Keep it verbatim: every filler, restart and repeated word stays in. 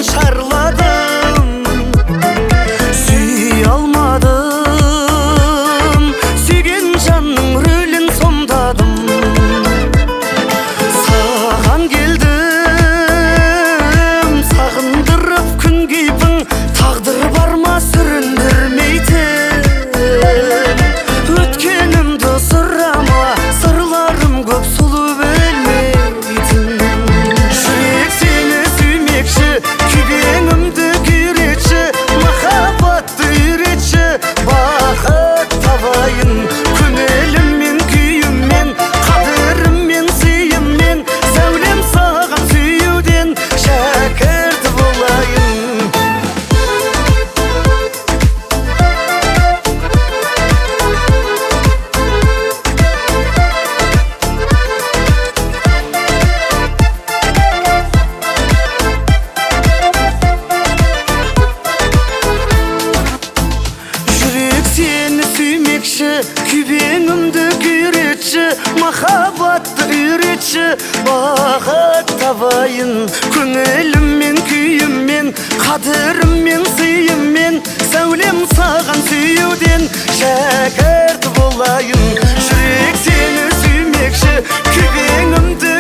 жалын шарладым, сүйе алмадым, сүйген жанның рөлін сомдадым. Саған келдім, сағындырып күн кейпің, тағдыр бар ма сүріндірмейтін. Өткенімді сұрама, сырларым көп, сұлу бөлмейтін. Жүрек сені сүймекші, күйбеңімді күйретші, махаббатты үйретші, бақыт табайын көңіліммен, күйіммен, қадіріммен, сыйыммен. Сәулем саған сүюден шәкірт болайын. Жүрек сені сүймекші, күйбеңімді күйретші, махаббатты үйретші, бақыт табайын көңіліммен, күйіммен, қадіріммен, сыйыммен. Сәулем саған сүюден шәкірт болайын. Жүрек сені сүймекші, күйбеңімді